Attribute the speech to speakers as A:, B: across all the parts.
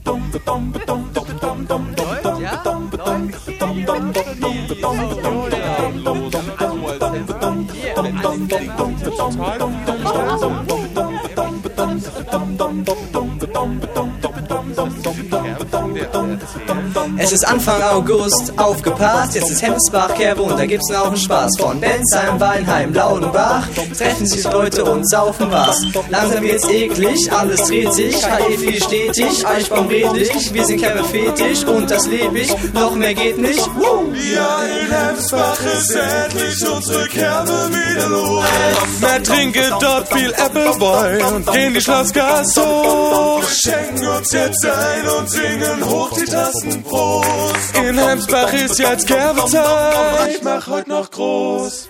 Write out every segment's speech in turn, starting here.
A: Es ist Anfang August, aufgepasst, jetzt ist Hemsbach, Kerbe und da gibt's noch einen Spaß. Von Bensheim, Weinheim, Laudenbach treffen sich Leute und saufen was. Langsam wird's eklig, alles dreht sich, HEFI stetig, Eichbaum redlich, wir sind Kerbe fetisch und das leb ich, noch mehr geht nicht.
B: Ja, in Hemsbach ist endlich unsere Kerbe wieder los. Wir trinken dort viel Appleboy und gehen die Schlossgasse hoch. Schenken uns jetzt ein und singen hoch die Tassen Prost. In Hemsbach ist jetzt Kerbezeit, ich mach heute noch groß.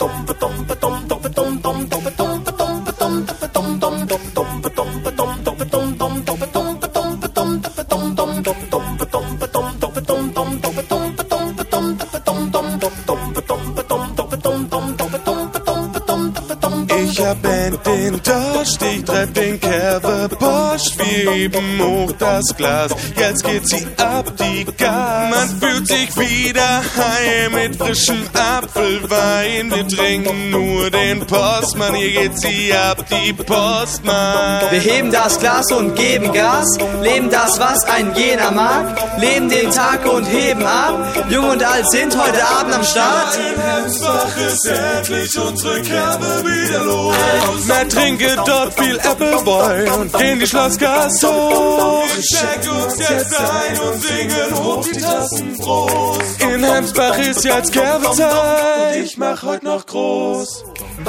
B: Ich hab den Dost, ich treff den Kerbe Post. Wir heben hoch das Glas, jetzt geht sie ab, die Gas. Man fühlt sich wieder heim mit frischem Apfelwein. Wir trinken nur den Postmann, hier geht sie ab, die Postmann.
A: Wir heben das Glas und geben Gas, leben das, was ein jener mag, leben den Tag und heben ab. Jung und alt sind heute Abend am Start.
B: In Hemsbach ist endlich unsere Kerbe wieder los. Wir trinken dort viel Appleboy und gehen die Schlossgasse hoch. Wir schenken uns jetzt ein und singen hoch die Tassen Prost. In Hemsbach ist jetzt Kerbezeit und ich mach heute noch groß.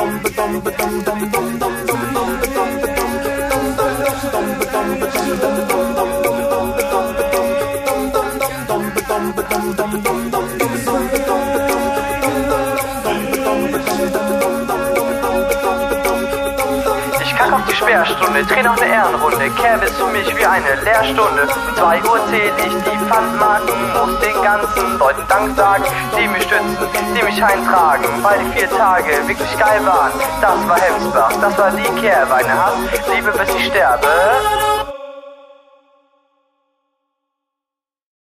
C: Auf die Sperrstunde, dreh noch eine Ehrenrunde. Kerbe ist für mich wie eine Lehrstunde. Um 2 Uhr zähl ich die Pfandmarken, muss den ganzen Leuten Dank sagen, die mich stützen, die mich eintragen, weil die 4 Tage wirklich geil waren. Das war Hemsbach, das war die Kerbe, eine Hass, Liebe bis ich sterbe.